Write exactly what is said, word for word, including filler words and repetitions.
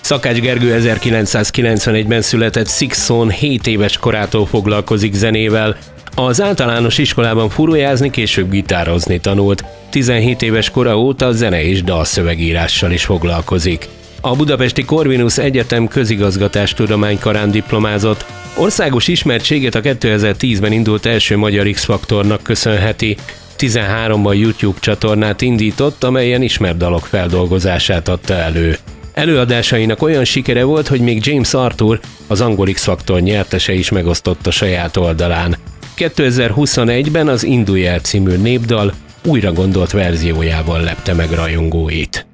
Szakács Gergő ezerkilencszázkilencvenegyben született Szikszón, hét éves korától foglalkozik zenével. Az általános iskolában furujázni, később gitározni tanult. tizenhét éves kora óta zene- és dalszövegírással is foglalkozik. A budapesti Corvinus Egyetem közigazgatástudománykarán diplomázott. Országos ismertségét a kétezer-tízben indult első Magyar X-faktornak köszönheti. tizenháromban YouTube csatornát indított, amelyen ismert dalok feldolgozását adta elő. Előadásainak olyan sikere volt, hogy még James Arthur, az angol X-faktor nyertese is megosztotta saját oldalán. kétezer-huszonegyben az Indulj el című népdal újra gondolt verziójával lepte meg rajongóit.